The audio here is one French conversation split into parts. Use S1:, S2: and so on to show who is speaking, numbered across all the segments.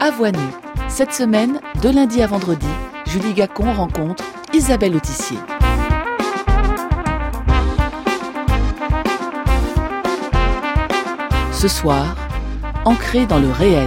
S1: À Voix nue. Cette semaine, de lundi à vendredi, Julie Gacon rencontre Isabelle Autissier. Ce soir, ancrée dans le réel.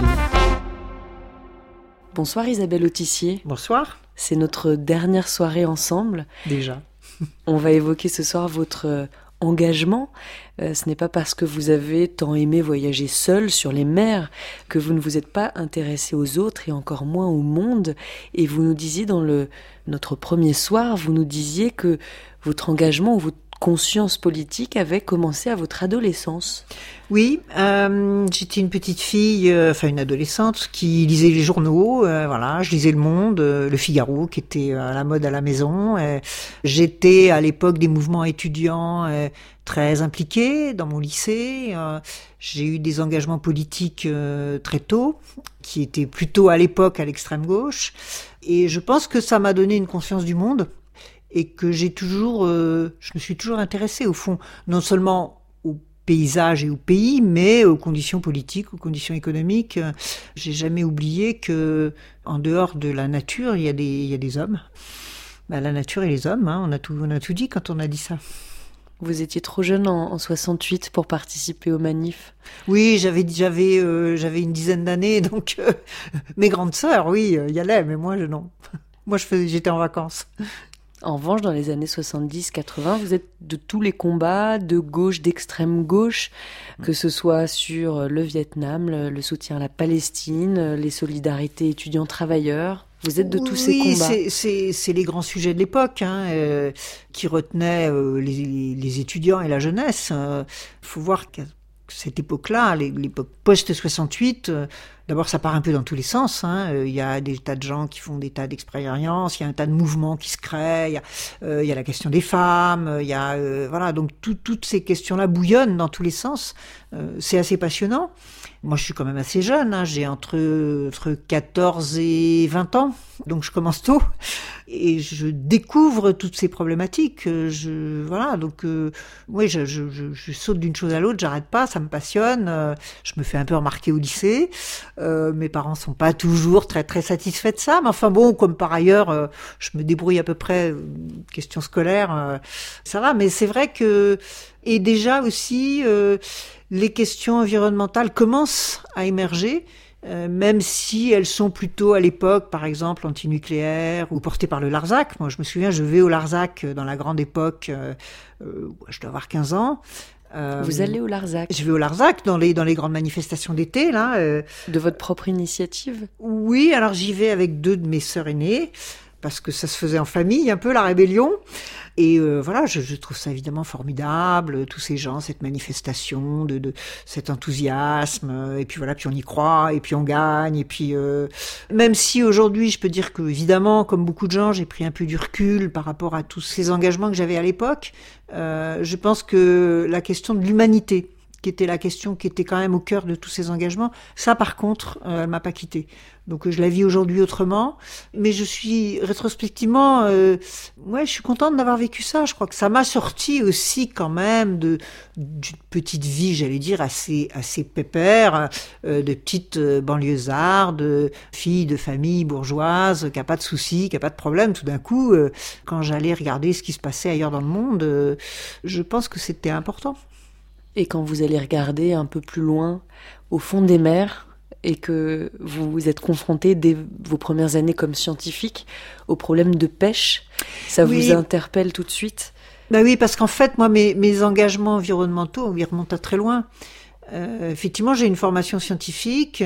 S1: Bonsoir Isabelle Autissier.
S2: Bonsoir.
S1: C'est notre dernière soirée ensemble.
S2: Déjà.
S1: On va évoquer ce soir votre engagement. Ce n'est pas parce que vous avez tant aimé voyager seul sur les mers que vous ne vous êtes pas intéressé aux autres et encore moins au monde. Et vous nous disiez dans notre premier soir, vous nous disiez que votre engagement ou votre conscience politique avait commencé à votre adolescence.
S2: Oui, j'étais une petite fille, une adolescente qui lisait les journaux, je lisais Le Monde, Le Figaro qui était à la mode à la maison. J'étais à l'époque des mouvements étudiants très impliqués dans mon lycée. J'ai eu des engagements politiques très tôt, qui étaient plutôt à l'époque à l'extrême gauche. Et je pense que ça m'a donné une conscience du monde. Et que je me suis toujours intéressée au fond, non seulement au paysage et au pays, mais aux conditions politiques, aux conditions économiques. J'ai jamais oublié que, en dehors de la nature, il y a des hommes. La nature et les hommes, on a tout dit quand on a dit ça.
S1: Vous étiez trop jeune en 68 pour participer aux manifs.
S2: Oui, j'avais une dizaine d'années, donc mes grandes sœurs, oui, y allaient, mais moi, non. Moi, j'étais en vacances.
S1: En revanche, dans les années 70-80, vous êtes de tous les combats, de gauche, d'extrême gauche, que ce soit sur le Vietnam, le soutien à la Palestine, les solidarités étudiants-travailleurs. Vous êtes de tous ces combats.
S2: Oui, c'est les grands sujets de l'époque qui retenaient les étudiants et la jeunesse. Faut voir qu'à cette époque-là, l'époque post-68, d'abord ça part un peu dans tous les sens. Il y a des tas de gens qui font des tas d'expériences, il y a un tas de mouvements qui se créent, il y a la question des femmes, donc toutes ces questions-là bouillonnent dans tous les sens. C'est assez passionnant. Moi, je suis quand même assez jeune, j'ai entre 14 et 20 ans, donc je commence tôt. Et je découvre toutes ces problématiques. Je saute d'une chose à l'autre, j'arrête pas, ça me passionne. Je me fais un peu remarquer au lycée. Mes parents sont pas toujours très très satisfaits de ça, mais enfin bon, comme par ailleurs, je me débrouille à peu près. Question scolaire, ça va. Mais c'est vrai que et déjà aussi les questions environnementales commencent à émerger. Même si elles sont plutôt à l'époque, par exemple, antinucléaires ou portées par le Larzac. Moi, je me souviens, je vais au Larzac dans la grande époque, je dois avoir 15 ans.
S1: Vous allez au Larzac?
S2: Je vais au Larzac dans les grandes manifestations d'été, là.
S1: De votre propre initiative?
S2: Oui, alors j'y vais avec 2 de mes sœurs aînées, parce que ça se faisait en famille, un peu, la rébellion. Et je trouve ça évidemment formidable, tous ces gens, cette manifestation, de cet enthousiasme, et puis puis on y croit, et puis on gagne, et puis même si aujourd'hui je peux dire que évidemment, comme beaucoup de gens, j'ai pris un peu du recul par rapport à tous ces engagements que j'avais à l'époque, je pense que la question de l'humanité, qui était la question qui était quand même au cœur de tous ces engagements, ça par contre, elle m'a pas quittée. Donc je la vis aujourd'hui autrement, mais je suis rétrospectivement, je suis contente d'avoir vécu ça. Je crois que ça m'a sorti aussi quand même d'une petite vie, j'allais dire assez pépère, de petite banlieusarde, fille de famille bourgeoise, qui a pas de soucis, qui a pas de problème. Tout d'un coup, quand j'allais regarder ce qui se passait ailleurs dans le monde, je pense que c'était important.
S1: Et quand vous allez regarder un peu plus loin, au fond des mers, et que vous vous êtes confronté dès vos premières années comme scientifique aux problèmes de pêche, ça vous interpelle tout de suite?
S2: Oui, parce qu'en fait, moi, mes engagements environnementaux, ils remontent à très loin. Effectivement, j'ai une formation scientifique,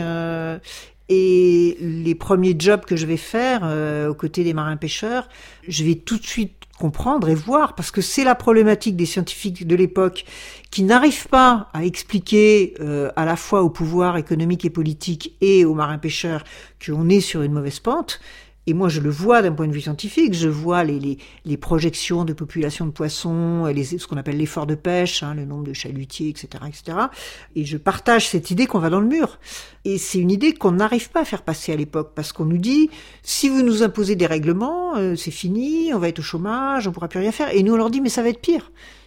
S2: et les premiers jobs que je vais faire aux côtés des marins-pêcheurs, je vais tout de suite comprendre et voir, parce que c'est la problématique des scientifiques de l'époque qui n'arrivent pas à expliquer à la fois au pouvoir économique et politique et aux marins-pêcheurs qu'on est sur une mauvaise pente. Et moi, je le vois d'un point de vue scientifique, je vois les projections de population de poissons, ce qu'on appelle l'effort de pêche, le nombre de chalutiers, etc., etc. Et je partage cette idée qu'on va dans le mur. Et c'est une idée qu'on n'arrive pas à faire passer à l'époque, parce qu'on nous dit, si vous nous imposez des règlements, c'est fini, on va être au chômage, on pourra plus rien faire. Et nous, on leur dit, mais ça va être pire.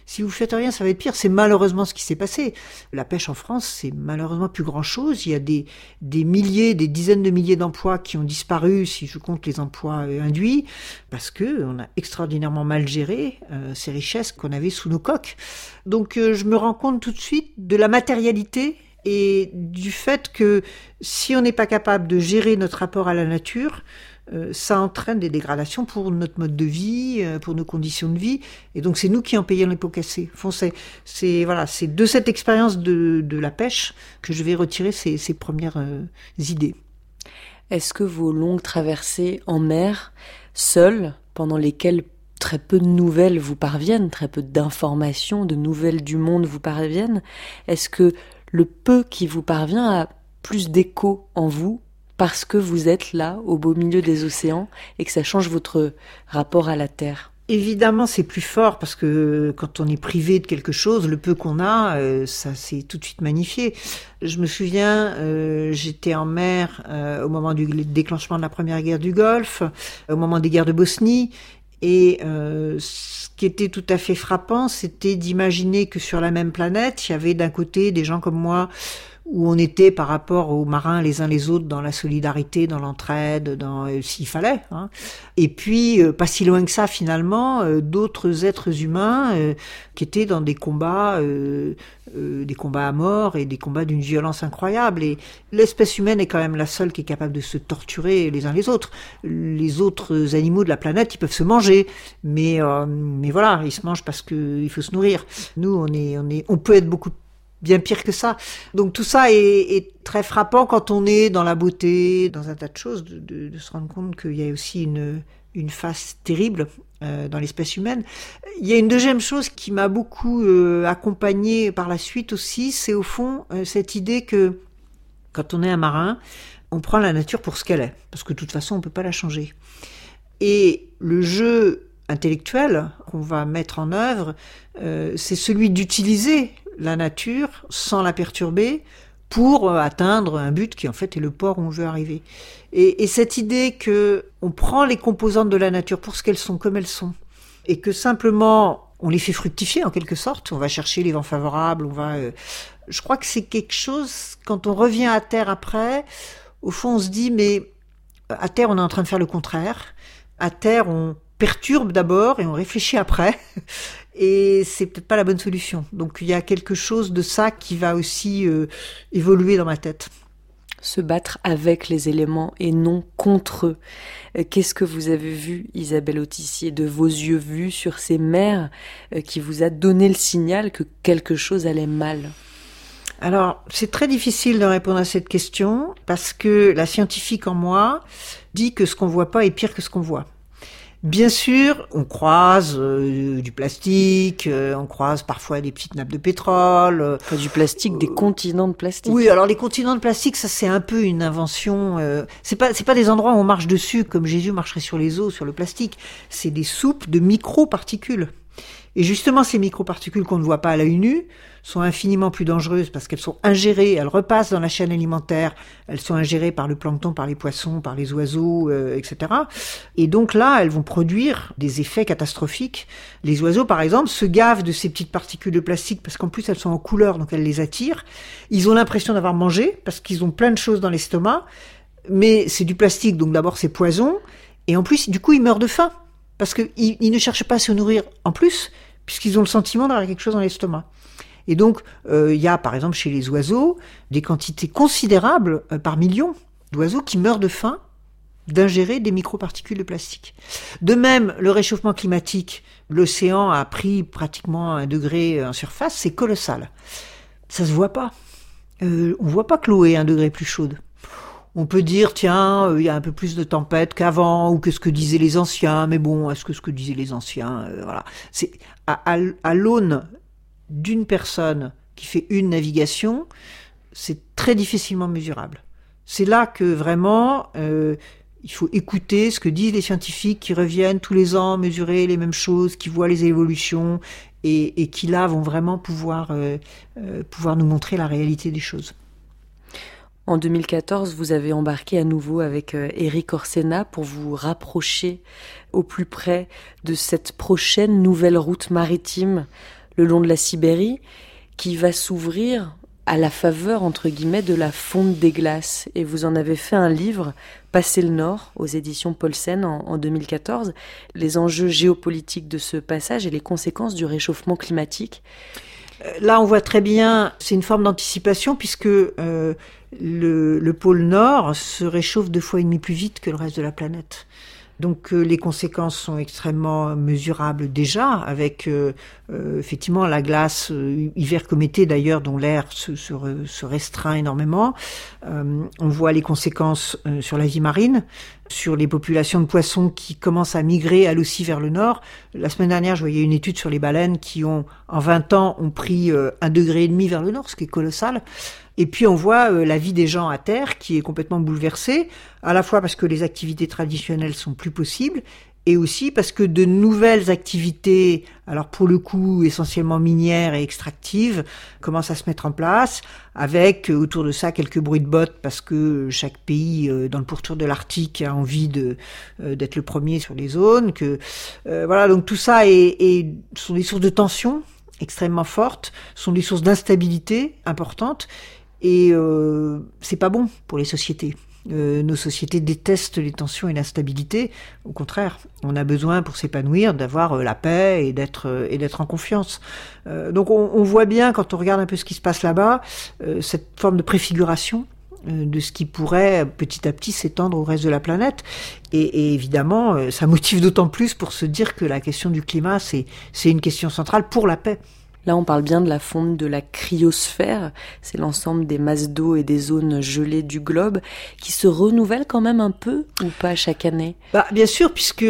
S2: Si vous faites rien, ça va être pire. C'est malheureusement ce qui s'est passé. La pêche en France, c'est malheureusement plus grand-chose. Il y a des milliers, des dizaines de milliers d'emplois qui ont disparu, si je compte les emplois induits, parce que on a extraordinairement mal géré ces richesses qu'on avait sous nos coques. Donc je me rends compte tout de suite de la matérialité et du fait que si on n'est pas capable de gérer notre rapport à la nature, ça entraîne des dégradations pour notre mode de vie, pour nos conditions de vie, et donc c'est nous qui en payons les pots cassés. Enfin, c'est de cette expérience de la pêche que je vais retirer ces premières idées.
S1: Est-ce que vos longues traversées en mer, seules, pendant lesquelles très peu de nouvelles vous parviennent, très peu d'informations, de nouvelles du monde vous parviennent, est-ce que le peu qui vous parvient a plus d'écho en vous parce que vous êtes là, au beau milieu des océans, et que ça change votre rapport à la Terre?
S2: Évidemment, c'est plus fort parce que quand on est privé de quelque chose, le peu qu'on a, ça s'est tout de suite magnifié. Je me souviens, j'étais en mer au moment du déclenchement de la première guerre du Golfe, au moment des guerres de Bosnie, et ce qui était tout à fait frappant, c'était d'imaginer que sur la même planète, il y avait d'un côté des gens comme moi, où on était par rapport aux marins les uns les autres dans la solidarité, dans l'entraide, dans s'il fallait. Hein. Et puis, pas si loin que ça finalement, d'autres êtres humains qui étaient dans des combats à mort et des combats d'une violence incroyable. Et l'espèce humaine est quand même la seule qui est capable de se torturer les uns les autres. Les autres animaux de la planète, ils peuvent se manger, mais voilà, ils se mangent parce qu'il faut se nourrir. Nous, on peut être beaucoup bien pire que ça. Donc tout ça est très frappant quand on est dans la beauté, dans un tas de choses, de se rendre compte qu'il y a aussi une face terrible dans l'espèce humaine. Il y a une deuxième chose qui m'a beaucoup accompagnée par la suite aussi, c'est au fond cette idée que quand on est un marin, on prend la nature pour ce qu'elle est, parce que de toute façon on peut pas la changer. Et le jeu intellectuel qu'on va mettre en œuvre, c'est celui d'utiliser la nature sans la perturber pour atteindre un but qui en fait est le port où on veut arriver. Et cette idée que on prend les composantes de la nature pour ce qu'elles sont, comme elles sont, et que simplement on les fait fructifier en quelque sorte, on va chercher les vents favorables, je crois que c'est quelque chose, quand on revient à terre après, au fond on se dit mais à terre on est en train de faire le contraire, à terre on perturbe d'abord et on réfléchit après. Et c'est peut-être pas la bonne solution. Donc il y a quelque chose de ça qui va aussi évoluer dans ma tête.
S1: Se battre avec les éléments et non contre eux. Qu'est-ce que vous avez vu, Isabelle Autissier, de vos yeux vus sur ces mers qui vous a donné le signal que quelque chose allait mal?
S2: Alors, c'est très difficile de répondre à cette question parce que la scientifique en moi dit que ce qu'on voit pas est pire que ce qu'on voit. Bien sûr, on croise du plastique, on croise parfois des petites nappes de pétrole.
S1: Pas du plastique, des continents de plastique.
S2: Oui, alors les continents de plastique, ça c'est un peu une invention. C'est pas des endroits où on marche dessus comme Jésus marcherait sur les eaux, sur le plastique. C'est des soupes de microparticules. Et justement, ces microparticules qu'on ne voit pas à l'œil nu sont infiniment plus dangereuses parce qu'elles sont ingérées, elles repassent dans la chaîne alimentaire, elles sont ingérées par le plancton, par les poissons, par les oiseaux, etc. Et donc là, elles vont produire des effets catastrophiques. Les oiseaux, par exemple, se gavent de ces petites particules de plastique parce qu'en plus, elles sont en couleur, donc elles les attirent. Ils ont l'impression d'avoir mangé parce qu'ils ont plein de choses dans l'estomac, mais c'est du plastique, donc d'abord c'est poison, et en plus, du coup, ils meurent de faim. Parce qu'ils ne cherchent pas à se nourrir en plus, puisqu'ils ont le sentiment d'avoir quelque chose dans l'estomac. Et donc, il y a par exemple chez les oiseaux des quantités considérables par million d'oiseaux qui meurent de faim d'ingérer des microparticules de plastique. De même, le réchauffement climatique, l'océan a pris pratiquement 1 degré en surface, c'est colossal. Ça se voit pas. On voit pas que l'eau est 1 degré plus chaude. On peut dire, tiens, il y a un peu plus de tempêtes qu'avant, ou que ce que disaient les anciens, mais bon, est-ce que ce que disaient les anciens, voilà. C'est à l'aune d'une personne qui fait une navigation, c'est très difficilement mesurable. C'est là que vraiment, il faut écouter ce que disent les scientifiques qui reviennent tous les ans mesurer les mêmes choses, qui voient les évolutions, et qui là vont vraiment pouvoir nous montrer la réalité des choses.
S1: En 2014, vous avez embarqué à nouveau avec Éric Orsena pour vous rapprocher au plus près de cette prochaine nouvelle route maritime, le long de la Sibérie, qui va s'ouvrir à la faveur, entre guillemets, de la fonte des glaces. Et vous en avez fait un livre, Passer le Nord, aux éditions Paulsen en 2014, les enjeux géopolitiques de ce passage et les conséquences du réchauffement climatique.
S2: Là, on voit très bien, c'est une forme d'anticipation puisque le pôle Nord se réchauffe 2,5 fois plus vite que le reste de la planète. Donc les conséquences sont extrêmement mesurables déjà, avec effectivement la glace, hiver comme été d'ailleurs, dont l'air se restreint énormément. On voit les conséquences sur la vie marine, sur les populations de poissons qui commencent à migrer elles aussi vers le nord. La semaine dernière, je voyais une étude sur les baleines qui en 20 ans, ont pris 1,5 degré vers le nord, ce qui est colossal. Et puis on voit la vie des gens à terre qui est complètement bouleversée, à la fois parce que les activités traditionnelles sont plus possibles, et aussi parce que de nouvelles activités, alors pour le coup essentiellement minières et extractives, commencent à se mettre en place, avec autour de ça quelques bruits de bottes, parce que chaque pays dans le pourtour de l'Arctique a envie d'être le premier sur les zones. Voilà, donc tout ça sont des sources de tension extrêmement fortes, sont des sources d'instabilité importantes. Et c'est pas bon pour les sociétés. Nos sociétés détestent les tensions et l'instabilité. Au contraire, on a besoin pour s'épanouir d'avoir la paix et d'être en confiance. Donc on voit bien quand on regarde un peu ce qui se passe là-bas, cette forme de préfiguration de ce qui pourrait petit à petit s'étendre au reste de la planète. Et évidemment, ça motive d'autant plus pour se dire que la question du climat, c'est une question centrale pour la paix.
S1: Là, on parle bien de la fonte de la cryosphère. C'est l'ensemble des masses d'eau et des zones gelées du globe qui se renouvellent quand même un peu ou pas chaque année ?
S2: Bien sûr, puisque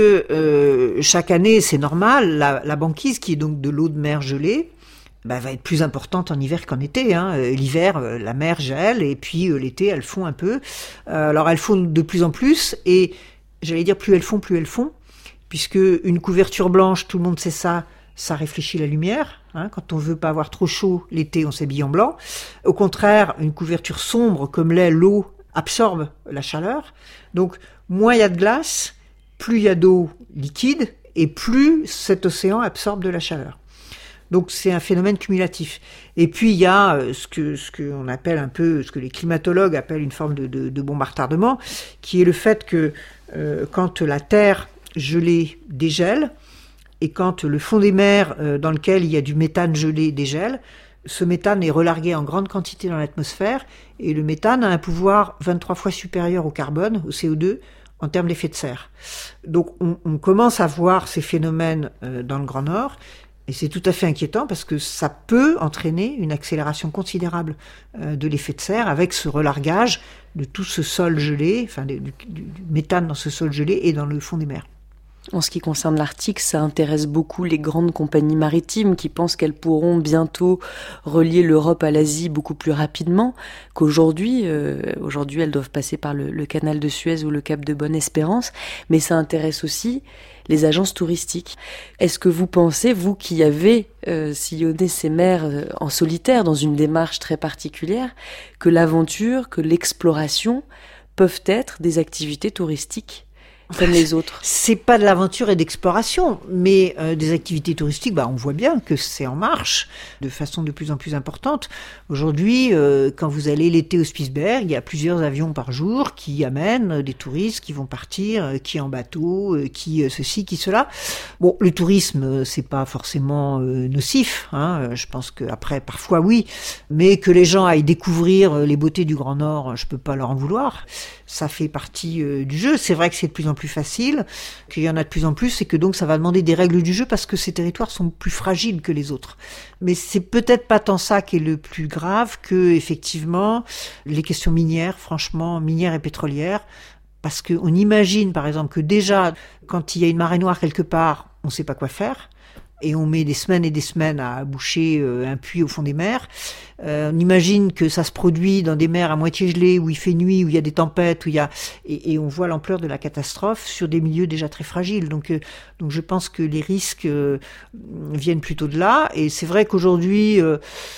S2: chaque année, c'est normal, la banquise, qui est donc de l'eau de mer gelée, va être plus importante en hiver qu'en été. L'hiver, la mer gèle, et puis l'été, elles fond un peu. Alors, elles font de plus en plus, et j'allais dire plus elles font, puisque une couverture blanche, tout le monde sait ça réfléchit la lumière. Quand on veut pas avoir trop chaud l'été, on s'habille en blanc. Au contraire, une couverture sombre comme l'est l'eau absorbe la chaleur. Donc, moins il y a de glace, plus il y a d'eau liquide, et plus cet océan absorbe de la chaleur. Donc c'est un phénomène cumulatif. Et puis il y a ce que on appelle un peu, ce que les climatologues appellent une forme de bombe à retardement, qui est le fait que quand la terre gelée dégèle, et quand le fond des mers dans lequel il y a du méthane gelé dégèle, ce méthane est relargué en grande quantité dans l'atmosphère, et le méthane a un pouvoir 23 fois supérieur au carbone, au CO2, en termes d'effet de serre. Donc on commence à voir ces phénomènes dans le Grand Nord, et c'est tout à fait inquiétant parce que ça peut entraîner une accélération considérable de l'effet de serre avec ce relargage de tout ce sol gelé, enfin du méthane dans ce sol gelé et dans le fond des mers.
S1: En ce qui concerne l'Arctique, ça intéresse beaucoup les grandes compagnies maritimes qui pensent qu'elles pourront bientôt relier l'Europe à l'Asie beaucoup plus rapidement qu'aujourd'hui. Aujourd'hui, elles doivent passer par le canal de Suez ou le cap de Bonne-Espérance, mais ça intéresse aussi les agences touristiques. Est-ce que vous pensez, vous qui avez sillonné ces mers en solitaire dans une démarche très particulière, que l'aventure, que l'exploration peuvent être des activités touristiques comme les autres?
S2: C'est pas de l'aventure et d'exploration, mais des activités touristiques, on voit bien que c'est en marche de façon de plus en plus importante. Aujourd'hui, quand vous allez l'été au Spitzberg, il y a plusieurs avions par jour qui amènent des touristes qui vont partir, qui en bateau, qui ceci, qui cela. Bon, le tourisme, c'est pas forcément nocif, je pense que après, parfois oui, mais que les gens aillent découvrir les beautés du Grand Nord, je peux pas leur en vouloir. Ça fait partie du jeu. C'est vrai que c'est de plus en plus facile, qu'il y en a de plus en plus, et que donc ça va demander des règles du jeu parce que ces territoires sont plus fragiles que les autres. Mais c'est peut-être pas tant ça qui est le plus grave que, effectivement, les questions minières, franchement, minières et pétrolières, parce qu'on imagine, par exemple, que déjà, quand il y a une marée noire quelque part, on sait pas quoi faire. Et on met des semaines et des semaines à boucher un puits au fond des mers. On imagine que ça se produit dans des mers à moitié gelées, où il fait nuit, où il y a des tempêtes, et on voit l'ampleur de la catastrophe sur des milieux déjà très fragiles. Donc je pense que les risques viennent plutôt de là. Et c'est vrai qu'aujourd'hui,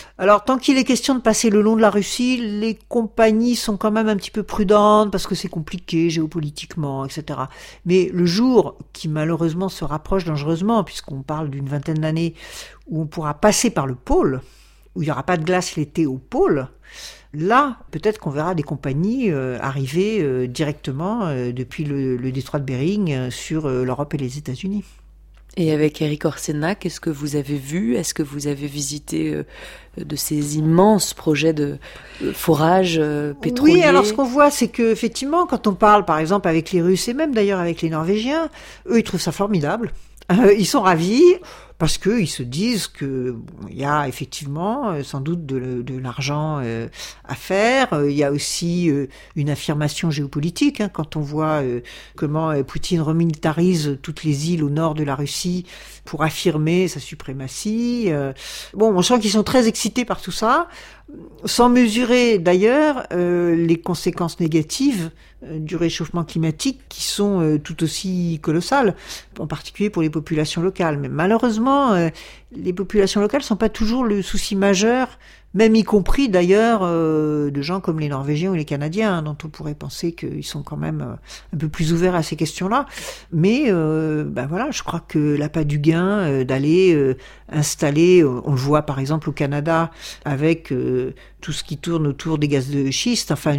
S2: Alors, tant qu'il est question de passer le long de la Russie, les compagnies sont quand même un petit peu prudentes parce que c'est compliqué géopolitiquement, etc. Mais le jour qui malheureusement se rapproche dangereusement, puisqu'on parle d'une vingtaine d'années où on pourra passer par le pôle, où il n'y aura pas de glace l'été au pôle, là, peut-être qu'on verra des compagnies arriver directement depuis le détroit de Bering sur l'Europe et les États-Unis.
S1: Et avec Erik Orsenna, qu'est-ce que vous avez vu? Est-ce que vous avez visité de ces immenses projets de forage pétrolier?
S2: Oui, alors ce qu'on voit, c'est que effectivement, quand on parle, par exemple, avec les Russes et même d'ailleurs avec les Norvégiens, eux, ils trouvent ça formidable. Ils sont ravis parce qu'ils se disent que il y a effectivement sans doute de l'argent à faire. Il y a aussi une affirmation géopolitique, quand on voit comment Poutine remilitarise toutes les îles au nord de la Russie pour affirmer sa suprématie. Bon, on sent qu'ils sont très excités par tout ça, sans mesurer d'ailleurs les conséquences négatives du réchauffement climatique qui sont tout aussi colossales, en particulier pour les populations locales. Mais malheureusement, les populations locales sont pas toujours le souci majeur, même y compris d'ailleurs de gens comme les Norvégiens ou les Canadiens, dont on pourrait penser qu'ils sont quand même un peu plus ouverts à ces questions-là. Mais voilà, je crois que l'appât du gain d'aller installer, on le voit par exemple au Canada avec tout ce qui tourne autour des gaz de schiste, enfin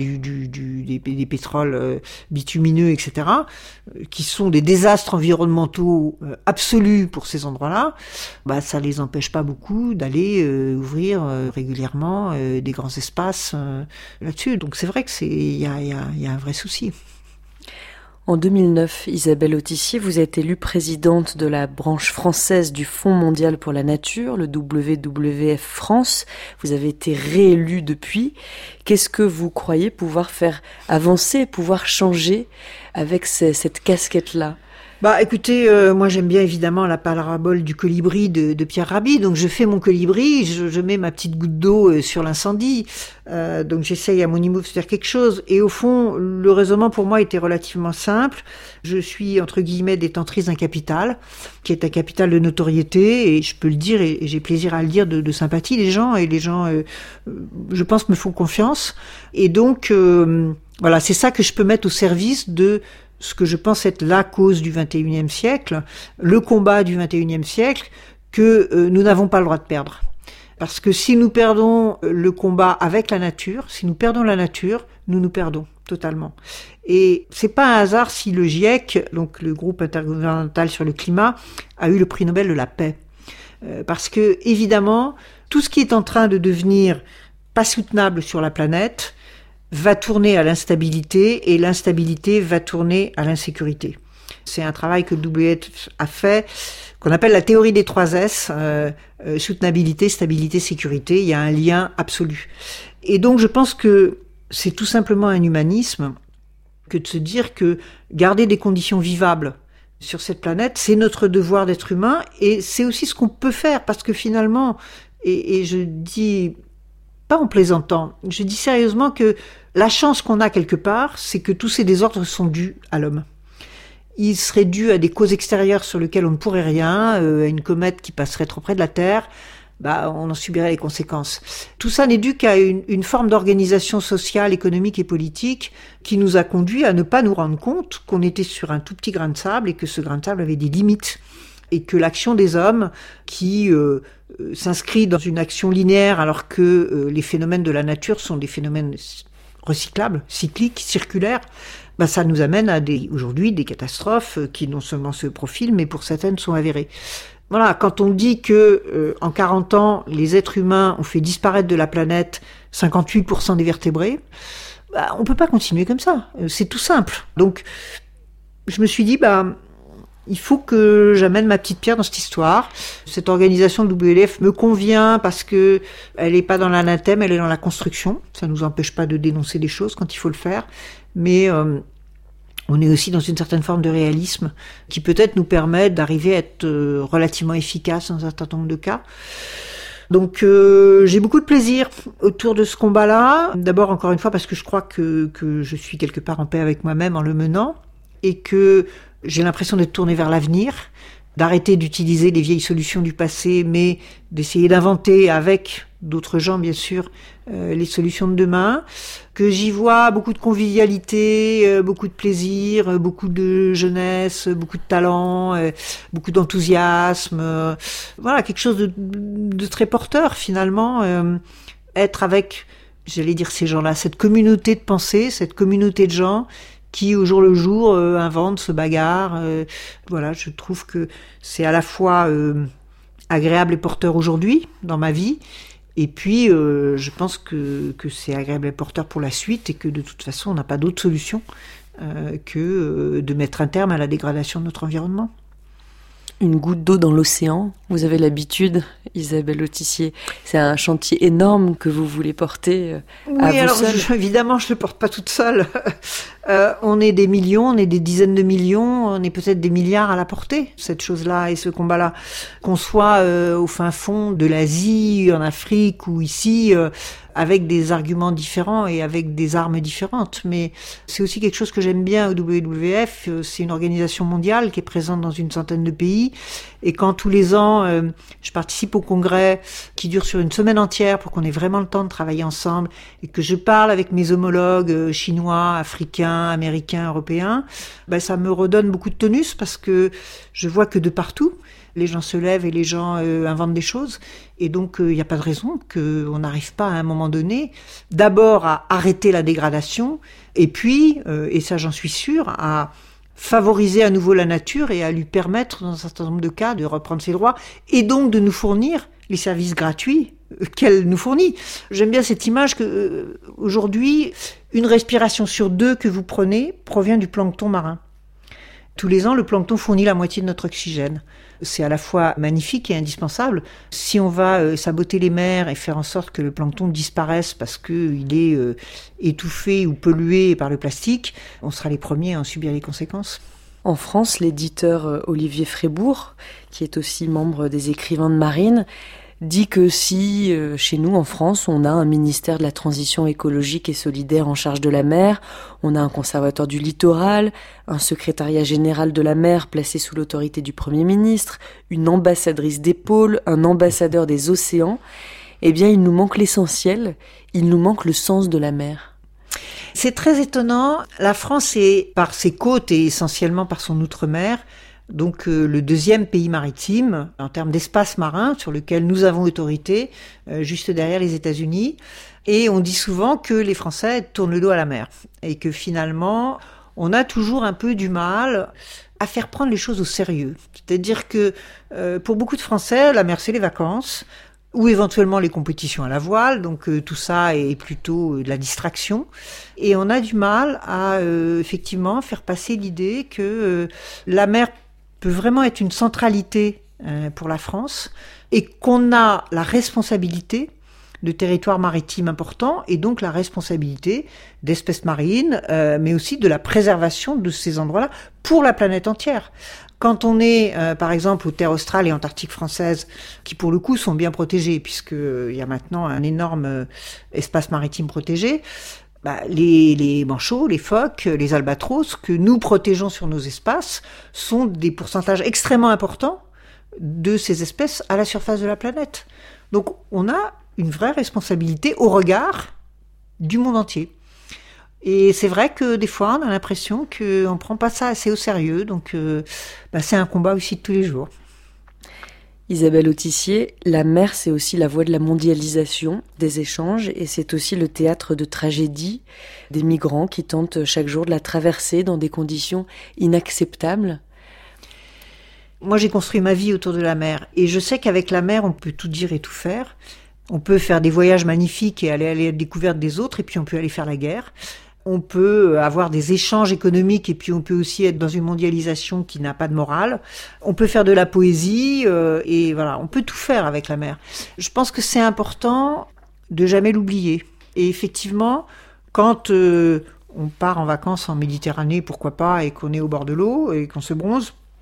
S2: des pétroles bitumineux, etc., qui sont des désastres environnementaux absolus pour ces endroits-là, ça les empêche pas beaucoup d'aller ouvrir régulièrement des grands espaces là-dessus. Donc c'est vrai que il y a un vrai souci.
S1: En 2009, Isabelle Autissier, vous êtes élue présidente de la branche française du Fonds mondial pour la nature, le WWF France. Vous avez été réélue depuis. Qu'est-ce que vous croyez pouvoir faire avancer, pouvoir changer avec cette casquette-là ?
S2: Écoutez, moi j'aime bien évidemment la parabole du colibri de Pierre Rabhi, donc je fais mon colibri, je mets ma petite goutte d'eau sur l'incendie, donc j'essaye à mon niveau de faire quelque chose, et au fond, le raisonnement pour moi était relativement simple. Je suis, entre guillemets, détentrice d'un capital, qui est un capital de notoriété, et je peux le dire, et j'ai plaisir à le dire, de sympathie des gens, et les gens, je pense, me font confiance, et donc, voilà, c'est ça que je peux mettre au service de ce que je pense être la cause du XXIe siècle, le combat du XXIe siècle, que nous n'avons pas le droit de perdre. Parce que si nous perdons le combat avec la nature, si nous perdons la nature, nous perdons totalement. Et c'est pas un hasard si le GIEC, donc le groupe intergouvernemental sur le climat, a eu le prix Nobel de la paix. Parce que, évidemment, tout ce qui est en train de devenir pas soutenable sur la planète va tourner à l'instabilité, et l'instabilité va tourner à l'insécurité. C'est un travail que le WWF a fait, qu'on appelle la théorie des 3 S, soutenabilité, stabilité, sécurité. Il y a un lien absolu. Et donc je pense que c'est tout simplement un humanisme que de se dire que garder des conditions vivables sur cette planète, c'est notre devoir d'être humain, et c'est aussi ce qu'on peut faire, parce que finalement, et je dis pas en plaisantant, je dis sérieusement que la chance qu'on a quelque part, c'est que tous ces désordres sont dus à l'homme. Ils seraient dus à des causes extérieures sur lesquelles on ne pourrait rien, à une comète qui passerait trop près de la Terre, on en subirait les conséquences. Tout ça n'est dû qu'à une forme d'organisation sociale, économique et politique qui nous a conduit à ne pas nous rendre compte qu'on était sur un tout petit grain de sable, et que ce grain de sable avait des limites, et que l'action des hommes qui s'inscrit dans une action linéaire, alors que les phénomènes de la nature sont des phénomènes recyclables, cycliques, circulaires, ça nous amène à aujourd'hui des catastrophes qui non seulement se profilent, mais pour certaines sont avérées. Voilà, quand on dit que en 40 ans, les êtres humains ont fait disparaître de la planète 58% des vertébrés, on peut pas continuer comme ça. C'est tout simple. Donc, je me suis dit, il faut que j'amène ma petite pierre dans cette histoire. Cette organisation de WWF me convient parce que elle est pas dans l'anathème, elle est dans la construction. Ça nous empêche pas de dénoncer des choses quand il faut le faire, mais on est aussi dans une certaine forme de réalisme qui peut-être nous permet d'arriver à être relativement efficace dans un certain nombre de cas. Donc j'ai beaucoup de plaisir autour de ce combat-là. D'abord, encore une fois, parce que je crois que je suis quelque part en paix avec moi-même en le menant, et que j'ai l'impression d'être tournée vers l'avenir, d'arrêter d'utiliser les vieilles solutions du passé, mais d'essayer d'inventer avec d'autres gens bien sûr, les solutions de demain, que j'y vois beaucoup de convivialité, beaucoup de plaisir, beaucoup de jeunesse, beaucoup de talent, beaucoup d'enthousiasme, voilà, quelque chose de très porteur finalement, être avec, j'allais dire ces gens-là, cette communauté de pensée, cette communauté de gens qui au jour le jour inventent, se bagarrent, voilà, je trouve que c'est à la fois agréable et porteur aujourd'hui dans ma vie. Et puis, je pense que c'est agréable et porteur pour la suite et que de toute façon, on n'a pas d'autre solution que de mettre un terme à la dégradation de notre environnement.
S1: Une goutte d'eau dans l'océan, vous avez l'habitude, Isabelle Autissier. C'est un chantier énorme que vous voulez porter à vous seule.
S2: Évidemment, je ne le porte pas toute seule. On est des millions, on est des dizaines de millions, on est peut-être des milliards à la porter, cette chose-là et ce combat-là. Qu'on soit au fin fond de l'Asie, en Afrique ou ici, avec des arguments différents et avec des armes différentes. Mais c'est aussi quelque chose que j'aime bien au WWF. C'est une organisation mondiale qui est présente dans une centaine de pays. Et quand tous les ans, je participe au congrès qui dure sur une semaine entière pour qu'on ait vraiment le temps de travailler ensemble et que je parle avec mes homologues chinois, africains, américains, européens, ça me redonne beaucoup de tonus parce que je vois que de partout, les gens se lèvent et les gens inventent des choses. Et donc, il n'y a pas de raison qu'on n'arrive pas à un moment donné, d'abord à arrêter la dégradation, et puis, et ça j'en suis sûre, à favoriser à nouveau la nature et à lui permettre, dans un certain nombre de cas, de reprendre ses droits, et donc de nous fournir les services gratuits qu'elle nous fournit. J'aime bien cette image que, aujourd'hui, une respiration sur 2 que vous prenez provient du plancton marin. Tous les ans, le plancton fournit la moitié de notre oxygène. C'est à la fois magnifique et indispensable. Si on va saboter les mers et faire en sorte que le plancton disparaisse parce qu'il est étouffé ou pollué par le plastique, on sera les premiers à en subir les conséquences.
S1: En France, l'éditeur Olivier Frébourg, qui est aussi membre des Écrivains de Marine, dit que si, chez nous, en France, on a un ministère de la transition écologique et solidaire en charge de la mer, on a un conservatoire du littoral, un secrétariat général de la mer placé sous l'autorité du Premier ministre, une ambassadrice des pôles, un ambassadeur des océans, eh bien, il nous manque l'essentiel, il nous manque le sens de la mer.
S2: C'est très étonnant. La France est, par ses côtes et essentiellement par son outre-mer, donc le deuxième pays maritime en termes d'espace marin sur lequel nous avons autorité, juste derrière les États-Unis. Et on dit souvent que les Français tournent le dos à la mer et que finalement, on a toujours un peu du mal à faire prendre les choses au sérieux. C'est-à-dire que pour beaucoup de Français, la mer, c'est les vacances ou éventuellement les compétitions à la voile, donc tout ça est plutôt de la distraction. Et on a du mal à effectivement faire passer l'idée que la mer peut vraiment être une centralité pour la France et qu'on a la responsabilité de territoires maritimes importants et donc la responsabilité d'espèces marines, mais aussi de la préservation de ces endroits-là pour la planète entière. Quand on est, par exemple, aux terres australes et antarctiques françaises, qui pour le coup sont bien protégées, puisqu'il y a maintenant un énorme espace maritime protégé, les manchots, les phoques, les albatros que nous protégeons sur nos espaces sont des pourcentages extrêmement importants de ces espèces à la surface de la planète. Donc on a une vraie responsabilité au regard du monde entier. Et c'est vrai que des fois on a l'impression qu'on ne prend pas ça assez au sérieux, donc c'est un combat aussi de tous les jours.
S1: Isabelle Autissier, la mer, c'est aussi la voie de la mondialisation, des échanges, et c'est aussi le théâtre de tragédies, des migrants qui tentent chaque jour de la traverser dans des conditions inacceptables.
S2: Moi, j'ai construit ma vie autour de la mer, et je sais qu'avec la mer, on peut tout dire et tout faire. On peut faire des voyages magnifiques et aller à la découverte des autres, et puis on peut aller faire la guerre. On peut avoir des échanges économiques et puis on peut aussi être dans une mondialisation qui n'a pas de morale. On peut faire de la poésie et voilà, on peut tout faire avec la mer. Je pense que c'est important de jamais l'oublier. Et effectivement, quand on part en vacances en Méditerranée, pourquoi pas, et qu'on est au bord de l'eau et qu'on se bronze,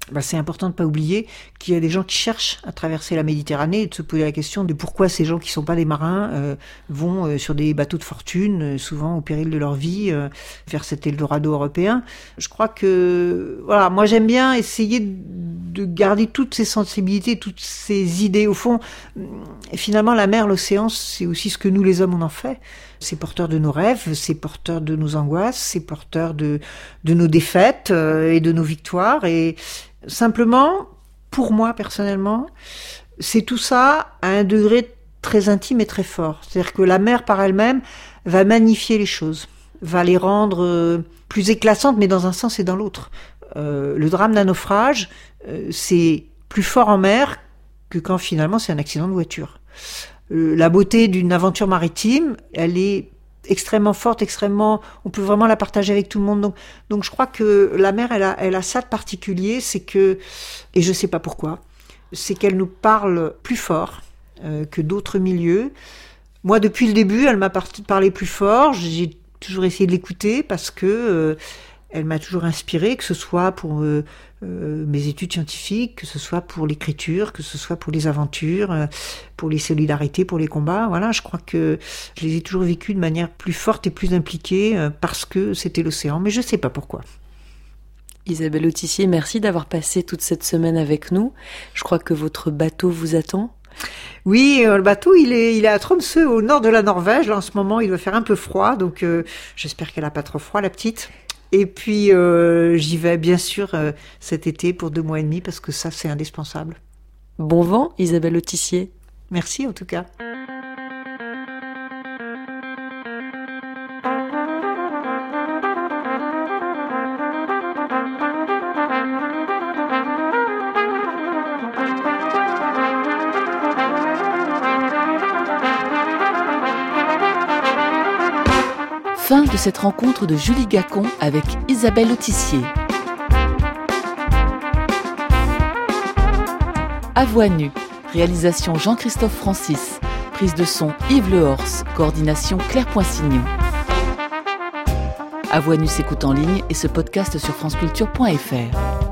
S2: c'est important de ne pas oublier qu'il y a des gens qui cherchent à traverser la Méditerranée et de se poser la question de pourquoi ces gens qui ne sont pas des marins vont sur des bateaux de fortune, souvent au péril de leur vie, vers cet Eldorado européen. Je crois que, voilà, moi j'aime bien essayer de garder toutes ces sensibilités, toutes ces idées. Au fond, finalement, la mer, l'océan, c'est aussi ce que nous les hommes on en fait. C'est porteur de nos rêves, c'est porteur de nos angoisses, c'est porteur de nos défaites et de nos victoires. Et simplement, pour moi personnellement, c'est tout ça à un degré très intime et très fort. C'est-à-dire que la mer par elle-même va magnifier les choses, va les rendre plus éclatantes, mais dans un sens et dans l'autre. Le drame d'un naufrage, c'est plus fort en mer que quand finalement c'est un accident de voiture. La beauté d'une aventure maritime, elle est extrêmement forte, on peut vraiment la partager avec tout le monde. Donc je crois que la mer, elle a ça de particulier, c'est que, et je sais pas pourquoi, c'est qu'elle nous parle plus fort que d'autres milieux. Moi, depuis le début, elle m'a parlé plus fort. J'ai toujours essayé de l'écouter parce que elle m'a toujours inspirée, que ce soit pour mes études scientifiques, que ce soit pour l'écriture, que ce soit pour les aventures, pour les solidarités, pour les combats. Voilà, je crois que je les ai toujours vécues de manière plus forte et plus impliquée parce que c'était l'océan, mais je ne sais pas pourquoi.
S1: Isabelle Autissier, merci d'avoir passé toute cette semaine avec nous. Je crois que votre bateau vous attend.
S2: Oui, le bateau, il est à Tromsø, au nord de la Norvège. Là, en ce moment, il doit faire un peu froid, donc j'espère qu'elle n'a pas trop froid, la petite. Et puis, j'y vais bien sûr cet été pour 2 mois et demi, parce que ça, c'est indispensable.
S1: Bon vent, Isabelle Autissier.
S2: Merci, en tout cas.
S3: Fin de cette rencontre de Julie Gacon avec Isabelle Autissier. À voix nue, réalisation Jean-Christophe Francis, prise de son Yves Lehors, coordination Claire Poinsignon. À voix nue s'écoute en ligne et se podcast sur franceculture.fr.